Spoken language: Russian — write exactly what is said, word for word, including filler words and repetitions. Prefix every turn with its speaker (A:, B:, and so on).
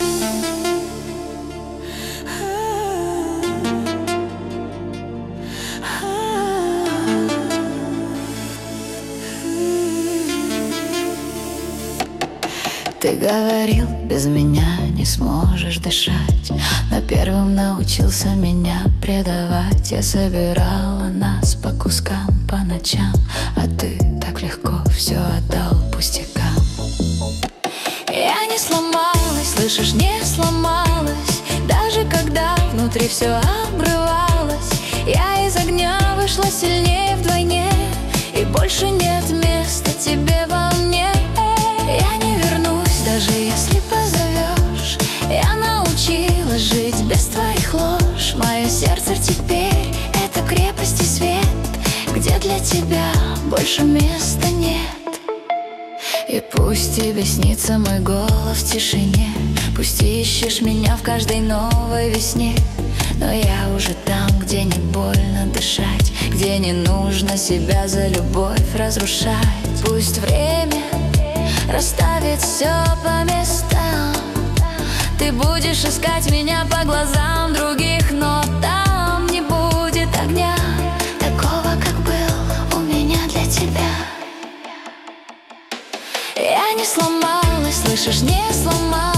A: Ты говорил, без меня не сможешь дышать, но первым научился меня предавать. Я собирала нас по кускам по ночам, а ты так легко все отдал пустякам. Я не сломалась, слышишь, не сломалась, даже когда внутри все обрывалось. Я из огня вышла сильнее вдвойне, и больше нет места тебе во мне. Я не вернусь, даже если позовешь. Я научилась жить без твоих лож. Мое сердце теперь — это крепость и свет, где для тебя больше места нет. И пусть тебе снится мой голос в тишине, пусть ищешь меня в каждой новой весне, но я уже там, где не больно дышать, где не нужно себя за любовь разрушать. Пусть время расставит все по местам. Ты будешь искать меня по глазам других, но там не будет огня, такого, как был у меня для тебя. Я не сломалась, слышишь, не сломалась,